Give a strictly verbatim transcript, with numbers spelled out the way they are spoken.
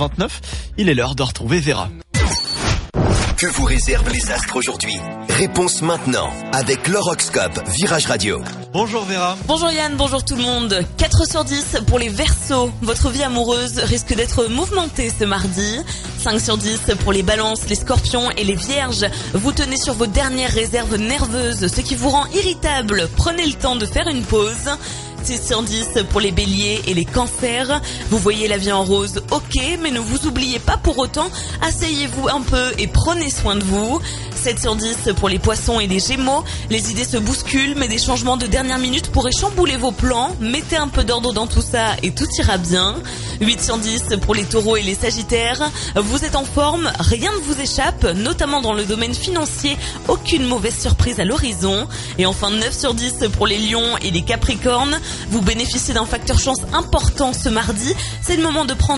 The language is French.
vingt-neuf. Il est l'heure de retrouver Vera. Que vous réservent les astres aujourd'hui? Réponse maintenant avec l'horoscope Virage Radio. Bonjour Vera. Bonjour Yann, bonjour tout le monde. quatre sur dix pour les Verseaux. Votre vie amoureuse risque d'être mouvementée ce mardi. cinq sur dix pour les Balances, les Scorpions et les Vierges. Vous tenez sur vos dernières réserves nerveuses, ce qui vous rend irritable. Prenez le temps de faire une pause. six sur dix pour les Béliers et les Cancers. Vous voyez la vie en rose, ok, mais ne vous oubliez pas pour autant. Asseyez-vous un peu et prenez soin de vous. sept sur dix pour les Poissons et les Gémeaux. Les idées se bousculent, mais des changements de dernière minute pourraient chambouler vos plans. Mettez un peu d'ordre dans tout ça et tout ira bien. huit sur dix pour les Taureaux et les Sagittaires. Vous êtes en forme, rien ne vous échappe, notamment dans le domaine financier. Aucune mauvaise surprise à l'horizon. Et enfin neuf sur dix pour les Lions et les Capricornes. Vous bénéficiez d'un facteur chance important ce mardi. C'est le moment de prendre